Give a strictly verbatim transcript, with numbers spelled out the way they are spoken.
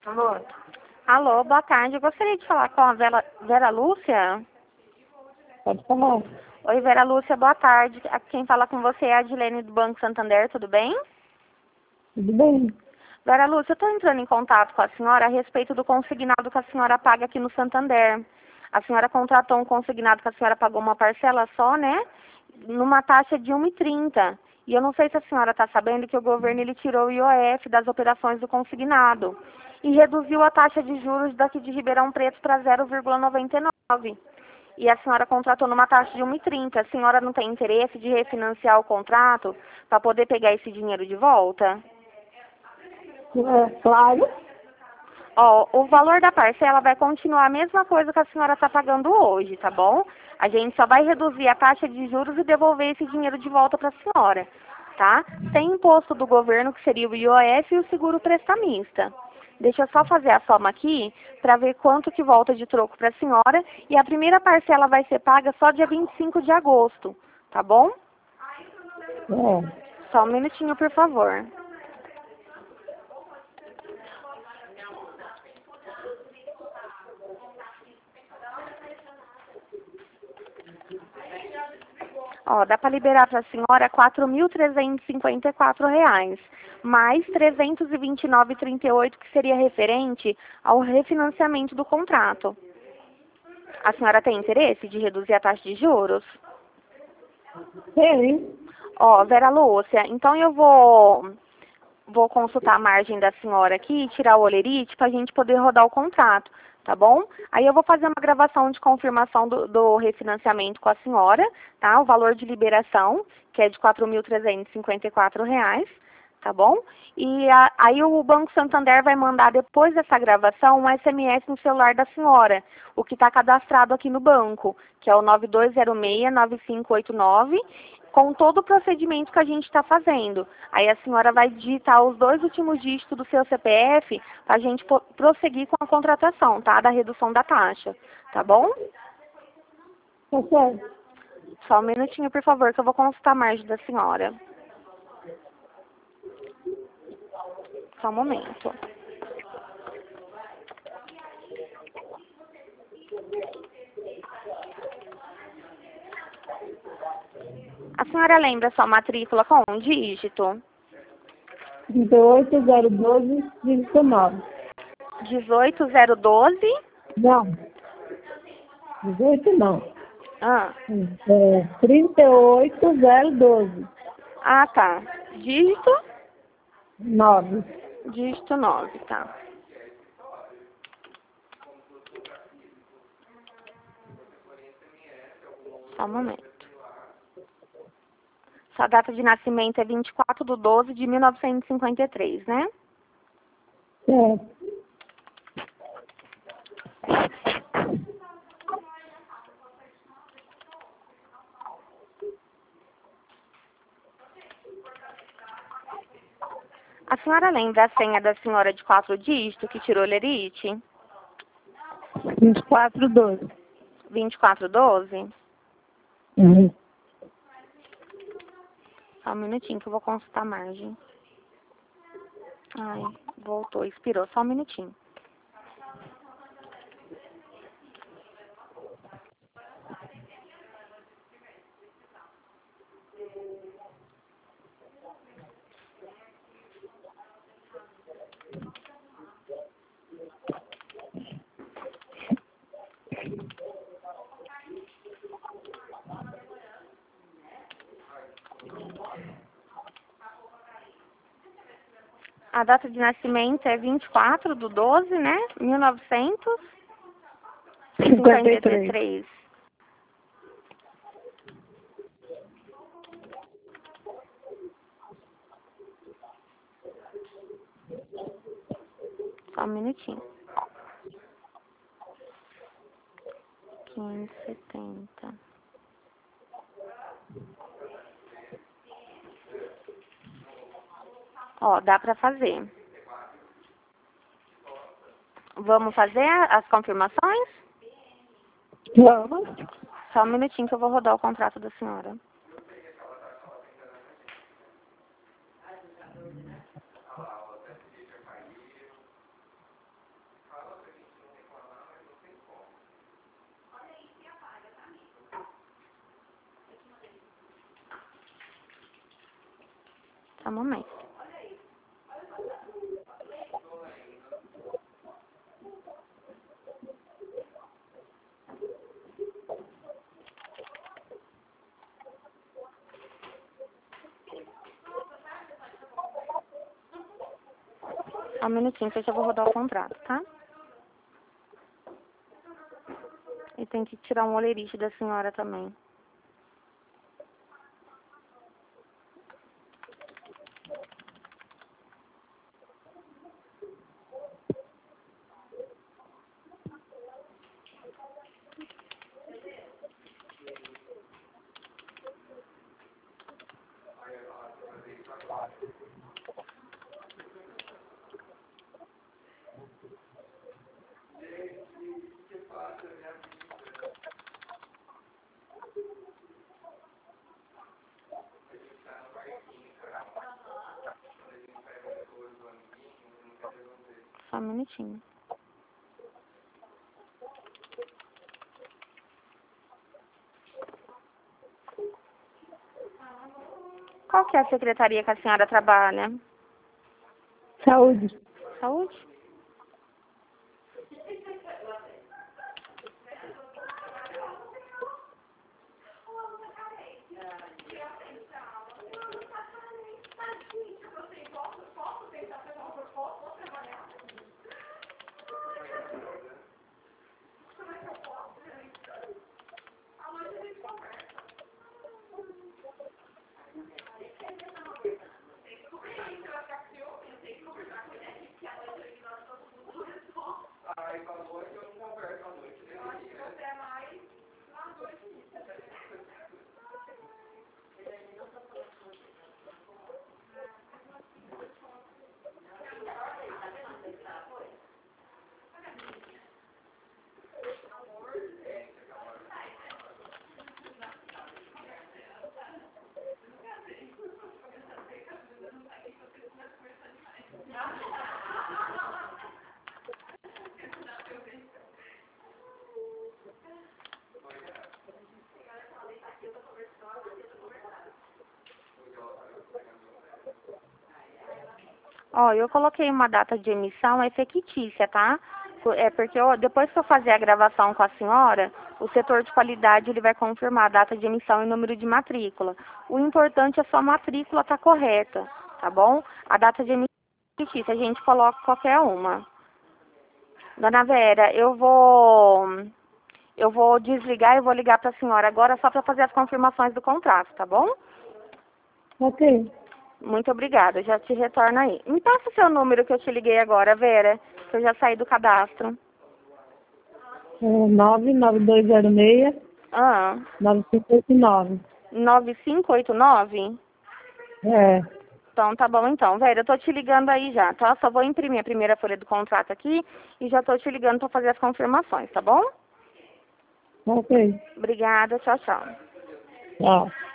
Alô? Alô, boa tarde. Eu gostaria de falar com a Vera, Vera Lúcia. Pode falar. Oi, Vera Lúcia, boa tarde. Aqui quem fala com você é a Adilene do Banco Santander, tudo bem? Tudo bem? Vera Lúcia, eu estou entrando em contato com a senhora a respeito do consignado que a senhora paga aqui no Santander. A senhora contratou um consignado que a senhora pagou uma parcela só, né? Numa taxa de um e trinta. E eu não sei se a senhora está sabendo que o governo ele tirou o I O F das operações do consignado e reduziu a taxa de juros daqui de Ribeirão Preto para zero vírgula noventa e nove. E a senhora contratou numa taxa de um e trinta. A senhora não tem interesse de refinanciar o contrato para poder pegar esse dinheiro de volta? É, claro. Ó, o valor da parcela vai continuar a mesma coisa que a senhora está pagando hoje, tá bom? A gente só vai reduzir a taxa de juros e devolver esse dinheiro de volta para a senhora, tá? Tem imposto do governo, que seria o I O F e o seguro prestamista. Deixa eu só fazer a soma aqui para ver quanto que volta de troco para a senhora. E a primeira parcela vai ser paga só dia vinte e cinco de agosto, tá bom? É. Só um minutinho, por favor. Ó, dá para liberar para a senhora quatro mil trezentos e cinquenta e quatro reais, mais trezentos e vinte e nove reais e trinta e oito, que seria referente ao refinanciamento do contrato. A senhora tem interesse de reduzir a taxa de juros? Tem. Ó, Vera Lúcia, então eu vou, vou consultar a margem da senhora aqui, tirar o olerite para a gente poder rodar o contrato, tá bom? Aí eu vou fazer uma gravação de confirmação do, do refinanciamento com a senhora, tá? O valor de liberação, que é de quatro mil trezentos e cinquenta e quatro reais, tá bom? E a, aí o Banco Santander vai mandar, depois dessa gravação, um S M S no celular da senhora, o que está cadastrado aqui no banco, que é o nove dois zero seis, nove cinco oito nove, com todo o procedimento que a gente está fazendo. Aí a senhora vai digitar os dois últimos dígitos do seu C P F para a gente prosseguir com a contratação, tá? Da redução da taxa, tá bom? Tá certo. Só um minutinho, por favor, que eu vou consultar a margem da senhora. Só um momento. A senhora lembra sua matrícula com um dígito? trinta e oito zero doze, dígito nove. dezoito zero doze? Não. dezoito não. Ah, É, trinta e oito zero doze. ah tá. Dígito? nove. Dígito nove, tá. Só um momento. Sua data de nascimento é vinte e quatro de doze de mil novecentos e cinquenta e três, né? É. A senhora lembra a senha da senhora de quatro dígitos que tirou lerite? vinte e quatro doze. vinte e quatro doze? Uhum. Só um minutinho que eu vou consultar a margem. Ai, voltou, expirou. Só um minutinho. A data de nascimento é vinte e quatro de doze, né? mil novecentos e cinquenta e três. Só um minutinho. quinze, setenta. Ó, dá pra fazer. Vamos fazer as confirmações? Vamos. Só um minutinho que eu vou rodar o contrato da senhora. Só um momento. Só um minutinho que eu já vou rodar o contrato, tá? E tem que tirar um olerite da senhora também. Só um minutinho. Qual que é a secretaria que a senhora trabalha? Saúde. Saúde? Ó, eu coloquei uma data de emissão, é fictícia, tá? É porque eu, depois que eu fazer a gravação com a senhora, o setor de qualidade ele vai confirmar a data de emissão e número de matrícula. O importante é só a matrícula tá correta, tá bom? A data de emissão é fictícia, a gente coloca qualquer uma. Dona Vera, eu vou eu vou desligar e vou ligar para a senhora agora só para fazer as confirmações do contrato, tá bom? Ok. Muito obrigada, já te retorno aí. Me passa o seu número que eu te liguei agora, Vera, que eu já saí do cadastro. É nove nove dois zero seis, Ah, nove cinco oito nove. nove cinco oito nove? É. Então, tá bom então, Vera, eu tô te ligando aí já, tá? Só vou imprimir a primeira folha do contrato aqui e já tô te ligando para fazer as confirmações, tá bom? Ok. Obrigada, tchau, tchau. Tchau.